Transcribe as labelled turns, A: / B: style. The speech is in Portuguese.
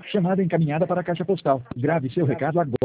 A: Chamada encaminhada para a caixa postal. Grave seu recado agora.